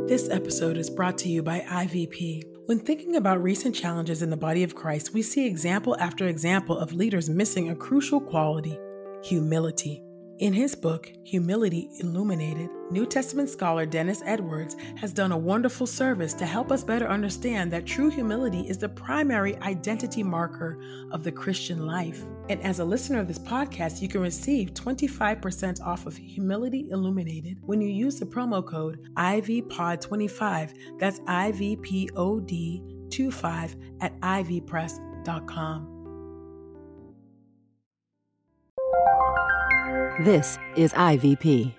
This episode is brought to you by IVP. When thinking about recent challenges in the body of Christ, we see example after example of leaders missing a crucial quality: humility. In his book, Humility Illuminated, New Testament scholar Dennis Edwards has done a wonderful service to help us better understand that true humility is the primary identity marker of the Christian life. And as a listener of this podcast, you can receive 25% off of Humility Illuminated when you use the promo code IVPOD25. That's IVPOD25 at ivpress.com. This is IVP.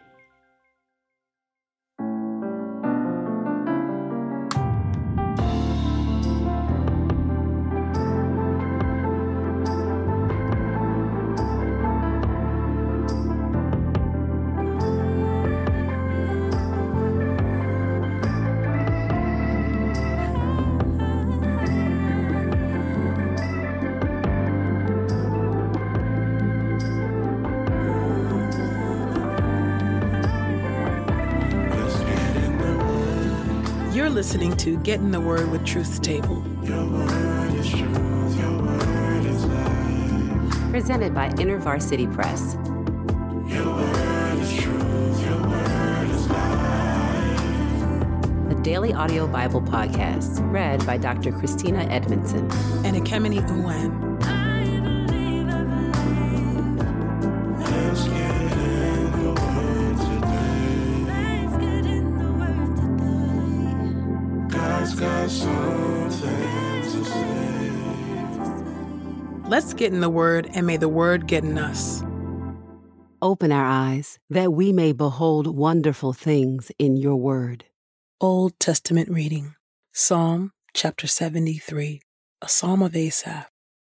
You're listening to Get in the Word with Truth's Table. Your word is truth, your word is life. Presented by InterVarsity Press. Your word is truth, your word is life. A daily audio Bible podcast read by Dr. Christina Edmondson And Ekemini Uwan. Let's get in the word today. God's got something to say. Let's get in the Word, and may the Word get in us. Open our eyes that we may behold wonderful things in your word. Old Testament reading, Psalm chapter 73, a psalm of Asaph.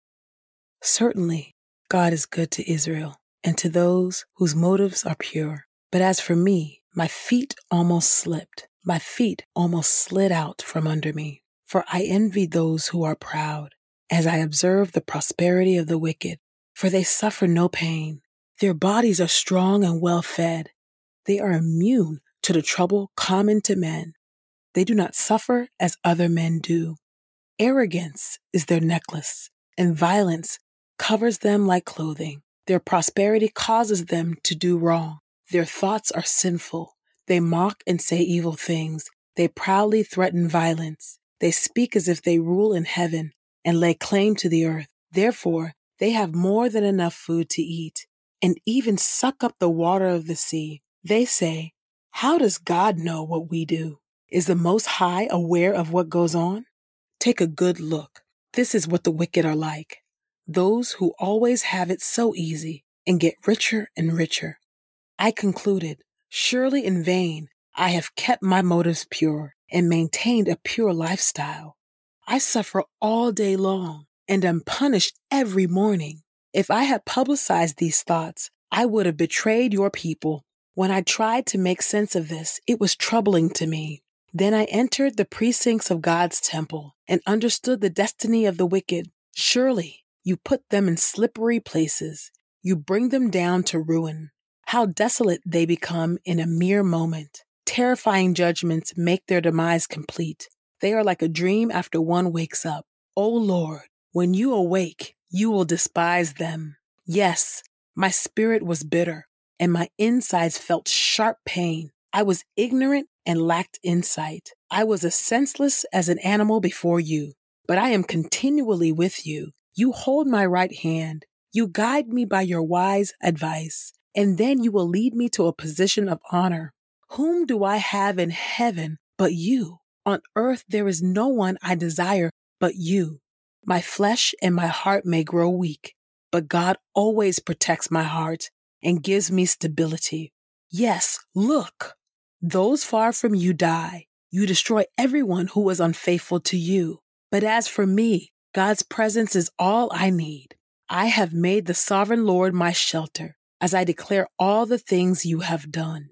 Certainly, God is good to Israel and to those whose motives are pure. But as for me, my feet almost slipped. My feet almost slid out from under me. For I envied those who are proud, as I observed the prosperity of the wicked. For they suffer no pain. Their bodies are strong and well fed. They are immune to the trouble common to men. They do not suffer as other men do. Arrogance is their necklace, and violence covers them like clothing. Their prosperity causes them to do wrong. Their thoughts are sinful. They mock and say evil things. They proudly threaten violence. They speak as if they rule in heaven and lay claim to the earth. Therefore, they have more than enough food to eat, and even suck up the water of the sea. They say, "How does God know what we do? Is the Most High aware of what goes on?" Take a good look. This is what the wicked are like. Those who always have it so easy and get richer and richer. I concluded, surely in vain I have kept my motives pure and maintained a pure lifestyle. I suffer all day long and am punished every morning. If I had publicized these thoughts, I would have betrayed your people. When I tried to make sense of this, it was troubling to me. Then I entered the precincts of God's temple and understood the destiny of the wicked. Surely you put them in slippery places. You bring them down to ruin. How desolate they become in a mere moment. Terrifying judgments make their demise complete. They are like a dream after one wakes up. O Lord, when you awake, you will despise them. Yes, my spirit was bitter, and my insides felt sharp pain. I was ignorant and lacked insight. I was as senseless as an animal before you, but I am continually with you. You hold my right hand. You guide me by your wise advice, and then you will lead me to a position of honor. Whom do I have in heaven but you? On earth there is no one I desire but you. My flesh and my heart may grow weak, but God always protects my heart and gives me stability. Yes, look, those far from you die. You destroy everyone who is unfaithful to you. But as for me, God's presence is all I need. I have made the sovereign Lord my shelter as I declare all the things you have done.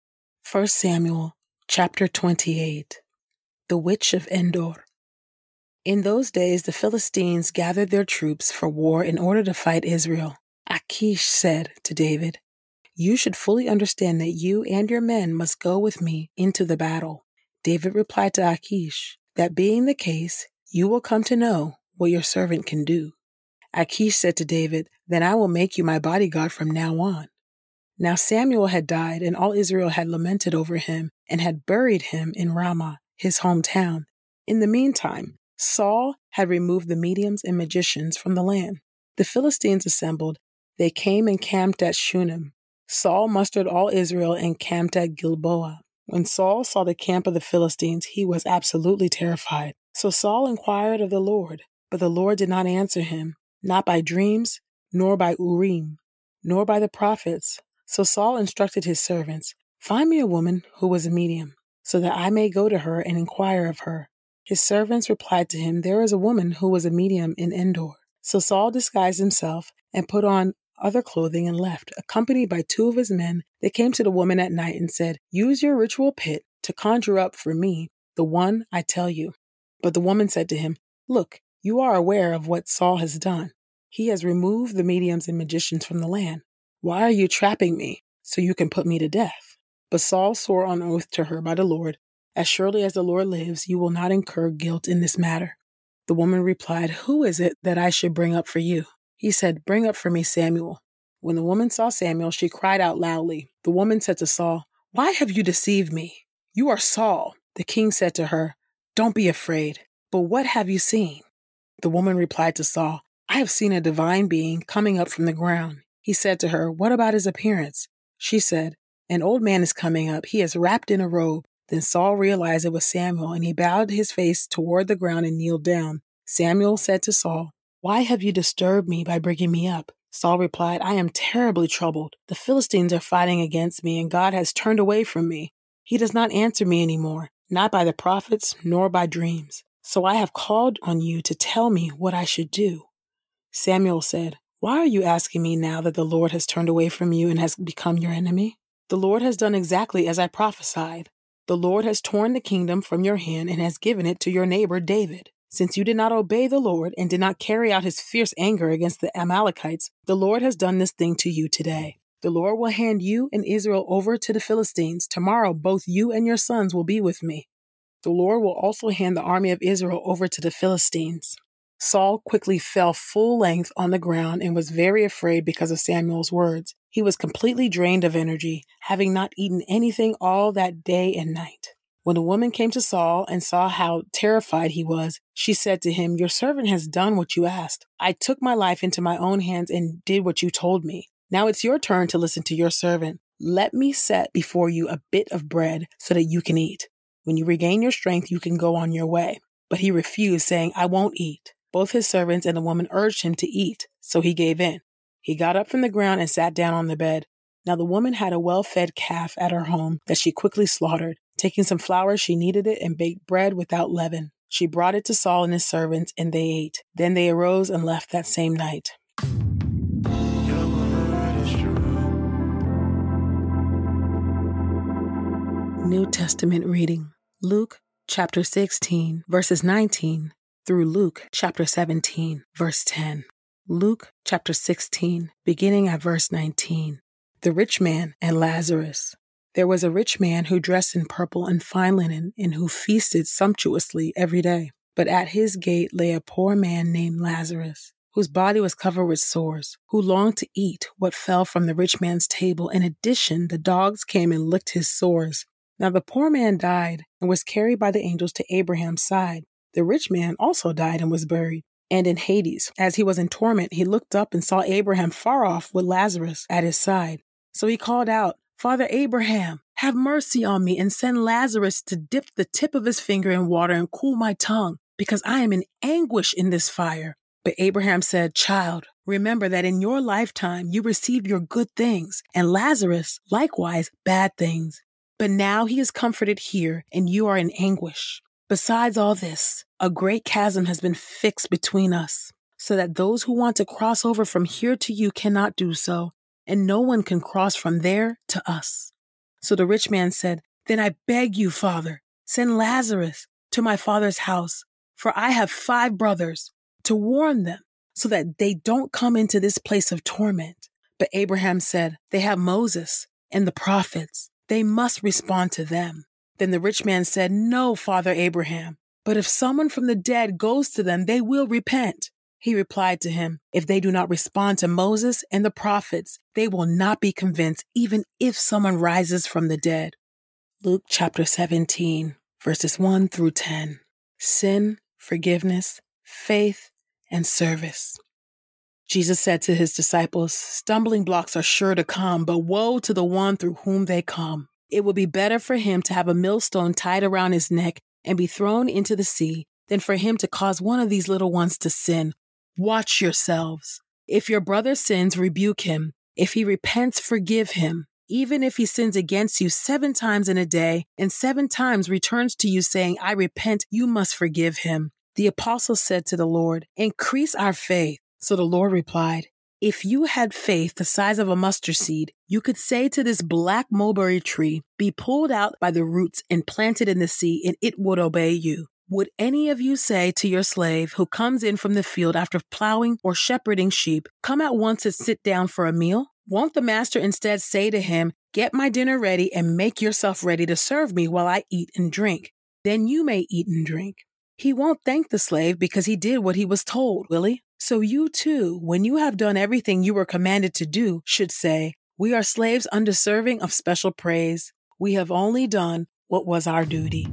1 Samuel chapter 28. The Witch of Endor. In those days, the Philistines gathered their troops for war in order to fight Israel. Achish said to David, "You should fully understand that you and your men must go with me into the battle. David replied to Achish, "That being the case, you will come to know what your servant can do." Achish said to David, "Then I will make you my bodyguard from now on." Now Samuel had died, and all Israel had lamented over him and had buried him in Ramah, his hometown. In the meantime, Saul had removed the mediums and magicians from the land. The Philistines assembled. They came and camped at Shunem. Saul mustered all Israel and camped at Gilboa. When Saul saw the camp of the Philistines, he was absolutely terrified. So Saul inquired of the Lord, but the Lord did not answer him, not by dreams, nor by Urim, nor by the prophets. So Saul instructed his servants, "Find me a woman who was a medium, so that I may go to her and inquire of her." His servants replied to him, "There is a woman who was a medium in Endor." So Saul disguised himself and put on other clothing and left. Accompanied by 2 of his men, they came to the woman at night and said, "Use your ritual pit to conjure up for me the one I tell you." But the woman said to him, "Look, you are aware of what Saul has done. He has removed the mediums and magicians from the land. Why are you trapping me so you can put me to death?" But Saul swore on oath to her by the Lord, "As surely as the Lord lives, you will not incur guilt in this matter." The woman replied, "Who is it that I should bring up for you?" He said, "Bring up for me Samuel." When the woman saw Samuel, she cried out loudly. The woman said to Saul, "Why have you deceived me? You are Saul." The king said to her, "Don't be afraid, but what have you seen?" The woman replied to Saul, "I have seen a divine being coming up from the ground." He said to her, "What about his appearance?" She said, "An old man is coming up. He is wrapped in a robe." Then Saul realized it was Samuel, and he bowed his face toward the ground and kneeled down. Samuel said to Saul, "Why have you disturbed me by bringing me up?" Saul replied, "I am terribly troubled. The Philistines are fighting against me, and God has turned away from me. He does not answer me anymore, not by the prophets nor by dreams. So I have called on you to tell me what I should do." Samuel said, "Why are you asking me now that the Lord has turned away from you and has become your enemy? The Lord has done exactly as I prophesied. The Lord has torn the kingdom from your hand and has given it to your neighbor David. Since you did not obey the Lord and did not carry out his fierce anger against the Amalekites, the Lord has done this thing to you today. The Lord will hand you and Israel over to the Philistines. Tomorrow, both you and your sons will be with me. The Lord will also hand the army of Israel over to the Philistines." Saul quickly fell full length on the ground and was very afraid because of Samuel's words. He was completely drained of energy, having not eaten anything all that day and night. When the woman came to Saul and saw how terrified he was, she said to him, "Your servant has done what you asked. I took my life into my own hands and did what you told me. Now it's your turn to listen to your servant. Let me set before you a bit of bread so that you can eat. When you regain your strength, you can go on your way." But he refused, saying, "I won't eat." Both his servants and the woman urged him to eat, so he gave in. He got up from the ground and sat down on the bed. Now the woman had a well-fed calf at her home that she quickly slaughtered. Taking some flour, she kneaded it and baked bread without leaven. She brought it to Saul and his servants, and they ate. Then they arose and left that same night. Your word is true. New Testament reading. Luke chapter 16, verses 19 through Luke chapter 17, verse 10. Luke chapter 16, beginning at verse 19. The rich man and Lazarus. There was a rich man who dressed in purple and fine linen and who feasted sumptuously every day. But at his gate lay a poor man named Lazarus, whose body was covered with sores, who longed to eat what fell from the rich man's table. In addition, the dogs came and licked his sores. Now the poor man died and was carried by the angels to Abraham's side. The rich man also died and was buried. And in Hades, as he was in torment, he looked up and saw Abraham far off with Lazarus at his side. So he called out, "Father Abraham, have mercy on me and send Lazarus to dip the tip of his finger in water and cool my tongue, because I am in anguish in this fire." But Abraham said, "Child, remember that in your lifetime you received your good things, and Lazarus likewise bad things. But now he is comforted here, and you are in anguish. Besides all this, a great chasm has been fixed between us, so that those who want to cross over from here to you cannot do so, and no one can cross from there to us." So the rich man said, "Then I beg you, Father, send Lazarus to my father's house, for I have 5 brothers, to warn them, so that they don't come into this place of torment." But Abraham said, "They have Moses and the prophets. They must respond to them." Then the rich man said, "No, Father Abraham, but if someone from the dead goes to them, they will repent." He replied to him, "If they do not respond to Moses and the prophets, they will not be convinced, even if someone rises from the dead." Luke chapter 17, verses 1 through 10. Sin, forgiveness, faith, and service. Jesus said to his disciples, "Stumbling blocks are sure to come, but woe to the one through whom they come. It would be better for him to have a millstone tied around his neck and be thrown into the sea than for him to cause one of these little ones to sin. Watch yourselves. If your brother sins, rebuke him. If he repents, forgive him. Even if he sins against you 7 times in a day and 7 times returns to you saying, 'I repent,' you must forgive him." The apostles said to the Lord, "Increase our faith." So the Lord replied, "If you had faith the size of a mustard seed, you could say to this black mulberry tree, 'Be pulled out by the roots and planted in the sea,' and it would obey you. Would any of you say to your slave who comes in from the field after plowing or shepherding sheep, 'Come at once and sit down for a meal'? Won't the master instead say to him, 'Get my dinner ready and make yourself ready to serve me while I eat and drink? Then you may eat and drink.' He won't thank the slave because he did what he was told, will he? So you too, when you have done everything you were commanded to do, should say, 'We are slaves undeserving of special praise. We have only done what was our duty.'"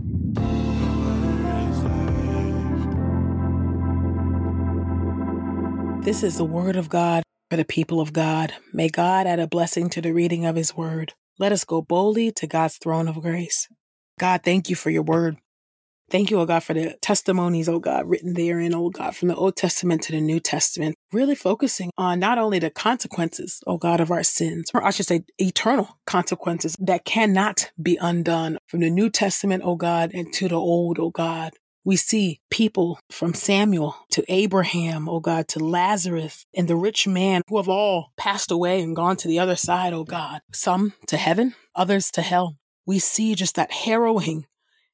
This is the word of God for the people of God. May God add a blessing to the reading of his word. Let us go boldly to God's throne of grace. God, thank you for your word. Thank you, oh God, for the testimonies, oh God, written therein, oh God, from the Old Testament to the New Testament, really focusing on not only the consequences, oh God, of our sins, or I should say eternal consequences that cannot be undone. From the New Testament, oh God, and to the Old, oh God. We see people from Samuel to Abraham, oh God, to Lazarus and the rich man who have all passed away and gone to the other side, oh God. Some to heaven, others to hell. We see just that harrowing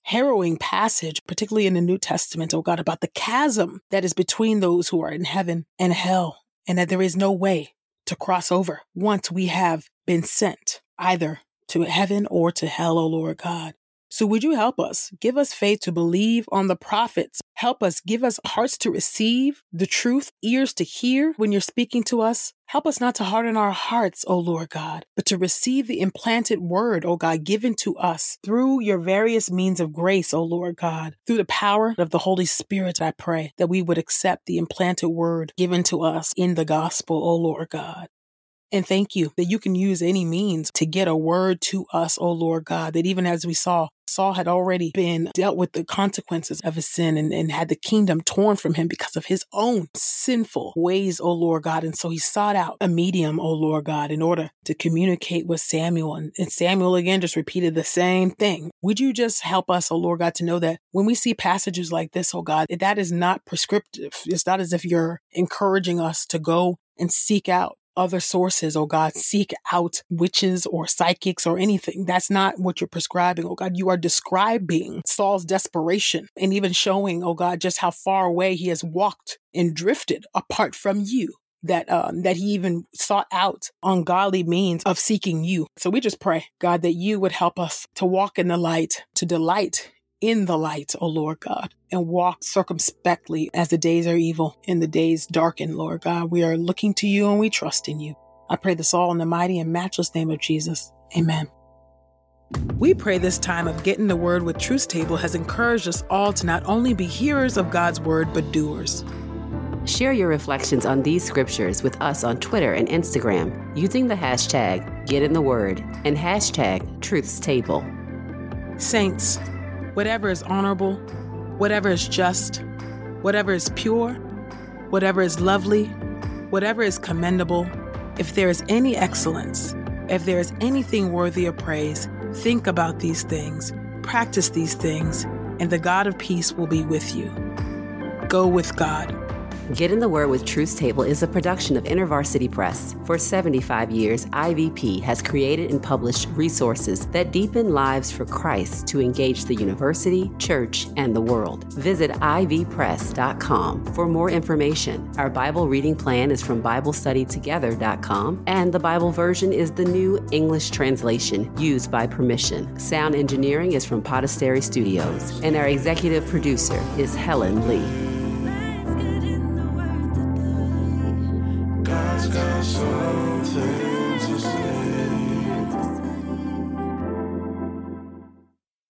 passage, particularly in the New Testament, oh God, about the chasm that is between those who are in heaven and hell, and that there is no way to cross over once we have been sent either to heaven or to hell, oh Lord God. So would you help us? Give us faith to believe on the prophets. Help us, give us hearts to receive the truth, ears to hear when you're speaking to us. Help us not to harden our hearts, O Lord God, but to receive the implanted word, O God, given to us through your various means of grace, O Lord God. Through the power of the Holy Spirit, I pray that we would accept the implanted word given to us in the gospel, O Lord God. And thank you that you can use any means to get a word to us, O Lord God, that even as we saw, Saul had already been dealt with the consequences of his sin and had the kingdom torn from him because of his own sinful ways, O Lord God. And so he sought out a medium, O Lord God, in order to communicate with Samuel. And Samuel again just repeated the same thing. Would you just help us, O Lord God, to know that when we see passages like this, O God, that is not prescriptive. It's not as if you're encouraging us to go and seek out other sources, oh God, seek out witches or psychics or anything. That's not what you're prescribing, oh God. You are describing Saul's desperation and even showing, oh God, just how far away he has walked and drifted apart from you. That he even sought out ungodly means of seeking you. So we just pray, God, that you would help us to walk in the light, to delight in the light, O Lord God, and walk circumspectly as the days are evil and the days darken, Lord God. We are looking to you and we trust in you. I pray this all in the mighty and matchless name of Jesus. Amen. We pray this time of Getting the Word with Truth Table has encouraged us all to not only be hearers of God's word, but doers. Share your reflections on these scriptures with us on Twitter and Instagram using the hashtag #GetInTheWord and hashtag #TruthsTable. Saints, whatever is honorable, whatever is just, whatever is pure, whatever is lovely, whatever is commendable, if there is any excellence, if there is anything worthy of praise, think about these things, practice these things, and the God of peace will be with you. Go with God. Get in the Word with Truth's Table is a production of InterVarsity Press. For 75 years, IVP has created and published resources that deepen lives for Christ to engage the university, church, and the world. Visit ivpress.com for more information. Our Bible reading plan is from BibleStudyTogether.com, and the Bible version is the New English Translation used by permission. Sound engineering is from Podastery Studios, and our executive producer is Helen Lee. God's got something